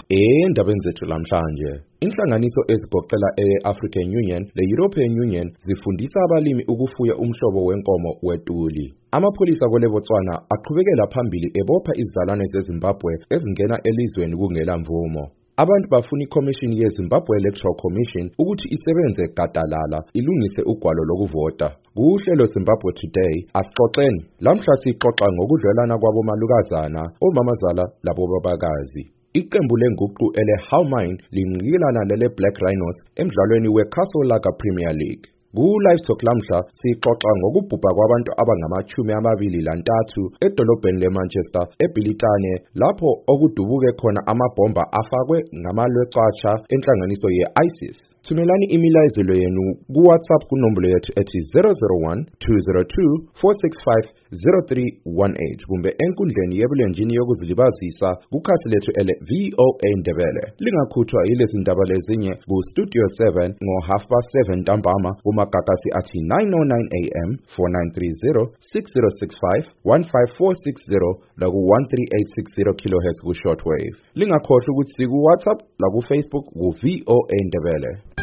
Endabeni zethu lamhlanje, inhlanganiso ezigoqela e-African Union le-European Union zifundisa abalimi ukufuya umhlobo wenkomo wetuli. Amapholisa kweleBotswana aqhubekela phambili ebopha izizalwane zeZimbabwe ezingena elizweni kungela mvumo. Abantu bafuna iCommission yeZimbabwe Electoral Commission ukuthi isebenze gadalala ilungise ugwalo lokuvota. Kuhlelo Zimbabwe Today asixoxeni. Lamhla sixoxa ngokudlelana kwabomalukazana, omamazala labobabakazi. Iqembu lenguqu ele-Howmine limnqikilana lele-Black Rhinos emdlalweni we-Castle Lager Premier League. Ku-Livetalk lamhla sixoxa ngokubhubha kwabantu abangama-23 edolobheni leManchester eBhilitane lapho okudubuke khona amabhomba afakwe ngamalwecatsha enhlanganiso ye-ISIS. Thumelani imilayezelo yenu ku-WhatsApp kunombolo yethu ethi 001-202-465-0318 kumbe enkundleni yebulenjini yokuzilibazisa kukhasi lethu ele-VOA Ndebele. Lingakhuthwa yilezi ndaba lezinye ku-Studio 7 ngo-7:30 ntambama kumagagasi athi 9:09 AM 4930 6065 15460 laku-13860 kHz ku-shortwave. Lingakhohlwa ukuthi siku-WhatsApp laku-Facebook ku-VOA Ndebele.